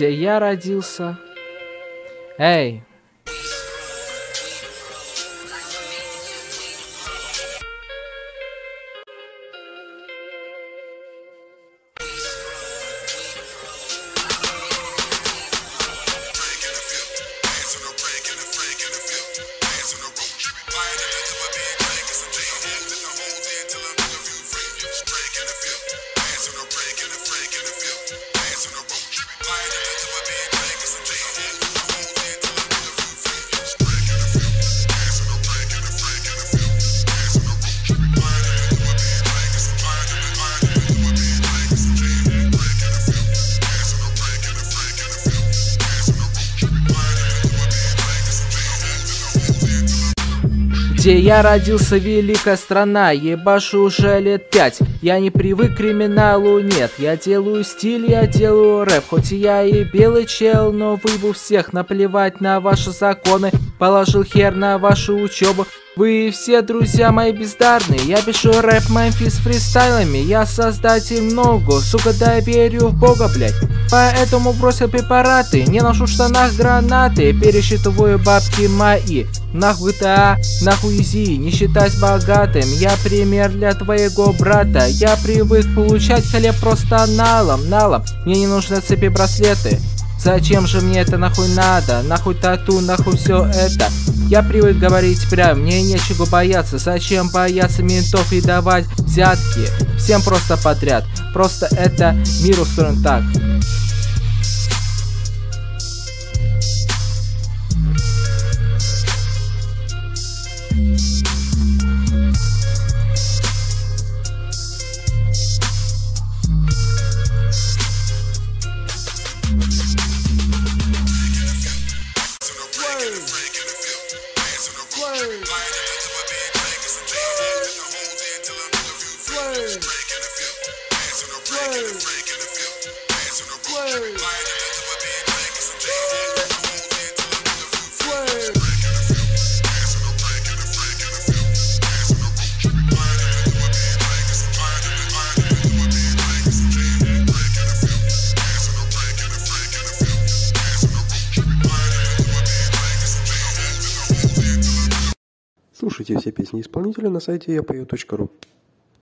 где я родился. Эй! Где я родился, великая страна, ебашу уже лет 5. Я не привык к криминалу, нет. Я делаю стиль, я делаю рэп. Хоть я и белый чел, но выебу всех. Наплевать на ваши законы, положил хер на вашу учебу. Вы все, друзья мои, бездарные. Я пишу рэп Мемфис фристайлами. Я создатель много, сука, да верю в Бога, блять. Поэтому бросил препараты, не ношу в штанах гранаты. Пересчитываю бабки мои. Нахуй GTA, нахуй Изи, не считать богатым. Я пример для твоего брата. Я привык получать хлеб просто налом. Мне не нужны цепи, браслеты. Зачем же мне это нахуй надо? Нахуй тату, нахуй все это. Я привык говорить прям, мне нечего бояться. Зачем бояться ментов и давать взятки? Всем просто подряд. Просто это мир устроен так. Слушайте все песни исполнителя на сайте yapeo.ru.